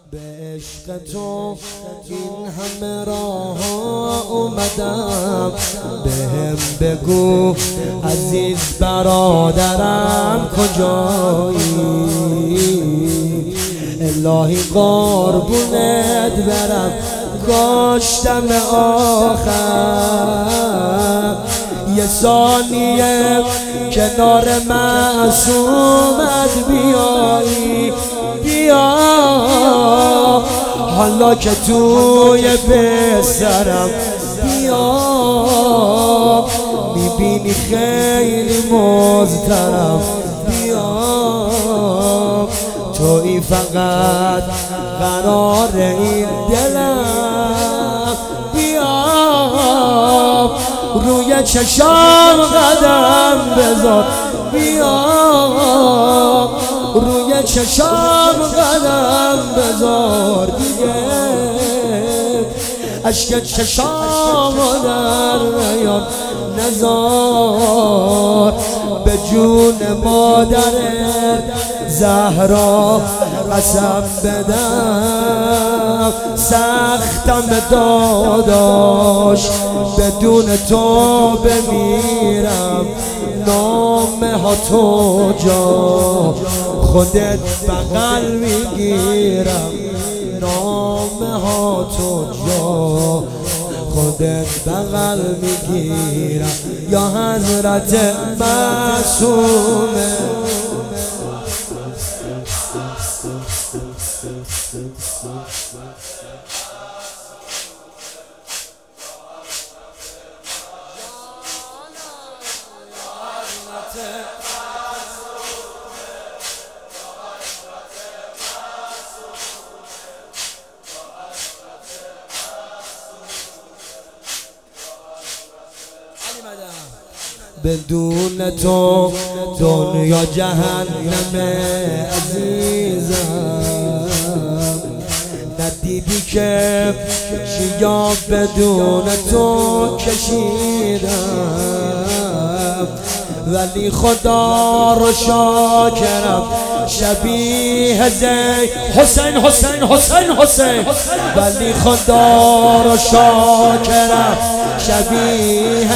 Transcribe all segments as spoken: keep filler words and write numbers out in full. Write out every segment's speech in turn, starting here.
به عشق تو این همه راه اومدم، بهم بگو عزیز برادرم کجایی؟ الهی قربونت برم کاشتم آخر، یه ثانیه کنار معصومت بیایی، بیا حالا که توی بسترم، بیا میبینی خیلی مضطرم، بیا توی فقط قرار این دلم، بیا روی چشام قدم بذار، بیا روی چشام قدم بذار، دیگه اشک چشام در نیار، نزار به جون مادرت زهرا قسم بدم، سختم داداش بدون تو بمیرم، نامه ها تو جا خودت بغل میگیرم، نامه ها تو جا خودت بغل میگیرم، یا حضرت معصومه. بدون تو دنیا جهنم عزیزم، ندیدی که چیا بدون تو کشیدم، ولی خدا رو شاکرم شبیه زی حسین حسین حسین حسین، ولی خدا رو شاکرم شبیه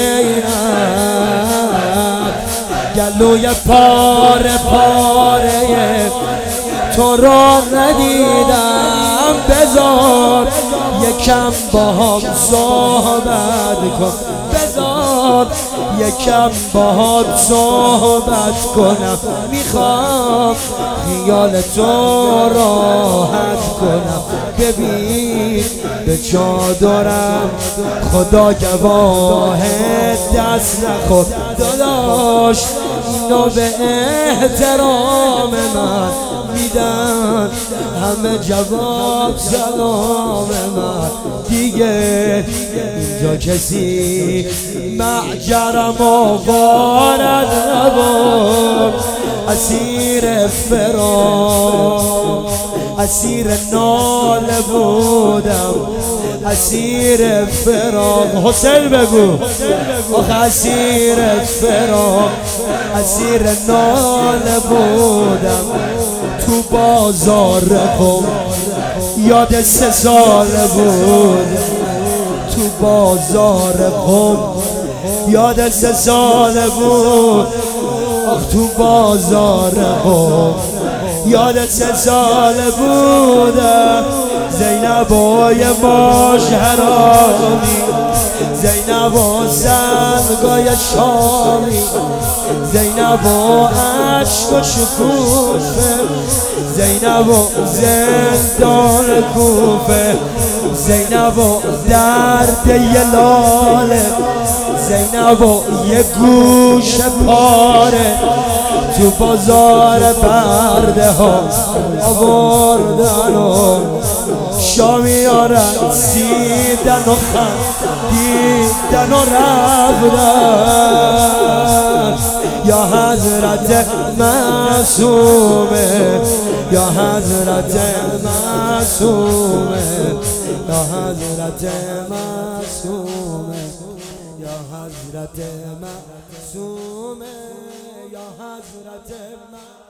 زینب، گلوی پاره پاره تو رو ندیدم، بذار یکم با هم صحبت کن، بذار یکم با هم صحبت کنم، میخوام خیال تو راحت کنم، ببین به چادرم خدا گواه دست نخور، داداش اینو به احترام من میدن همه جواب سلام من، دیگه اینجا کسی معجرم و وارد نبود، اسیر فراق اسیر ناله بودم، اسیر فراق حسین بگو آخه اسیر فراق اسیر ناله بودم، تو بازار قم یاد سه سال بود، تو بازار قم یاد سه سال بود، آخ تو بازار قم یاد سه سال بودم، زینب و یه باش حرامی، زینب و سنگای شامی، زینب و عشق و شکوفه، زینب و زندان کوفه، زینب و درد یه لاله، زینب و یه گوش پاره، تو بازار پرده ها آوردن و شامیارن سیدن و خندیدن و رفتن، یا حضرت معصومه، یا حضرت معصومه، یا حضرت معصومه، یا حضرت معصومه، یا حضرت معصومه.